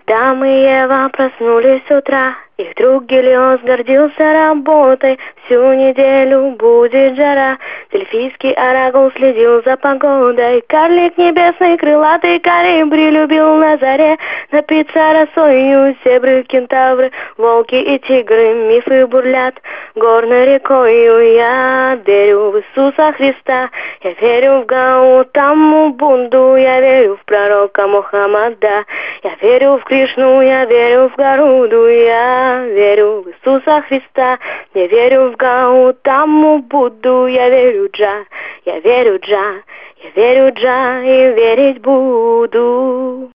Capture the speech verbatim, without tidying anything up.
Адам и Ева проснулись с утра. Их друг Гелиос гордился работой. Всю неделю будет жара. Дельфийский оракул следил за погодой. Карлик небесный, крылатый колибри любил на заре напиться росою. Зебры, кентавры, волки и тигры, мифы бурлят горной рекою. Я верю в Иисуса Христа, я верю в Гаутаму Будду, я верю в пророка Мухаммада, я верю в Кришну, я верю в Гаруду, я верю в Иисуса Христа, я верю в Гаутаму Будду, я верю Джа, я верю Джа, я верю Джа и верить буду.